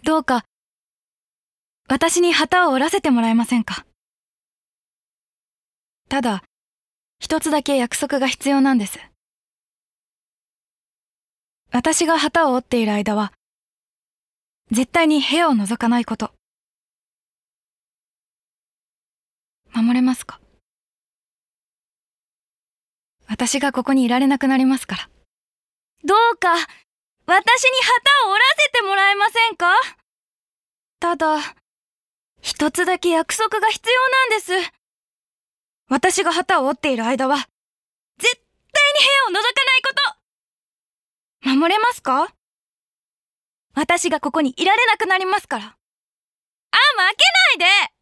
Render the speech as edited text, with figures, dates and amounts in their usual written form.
どうか、私に旗を折らせてもらえませんか。ただ、一つだけ約束が必要なんです。私が旗を折っている間は、絶対に部屋を覗かないこと。守れますか。私がここにいられなくなりますから。どうか、私に旗を折らせてもらえませんか。ただ、一つだけ約束が必要なんです。私が旗を折っている間は、絶対に部屋を覗かないこと。守れますか。私がここにいられなくなりますから。負けないで。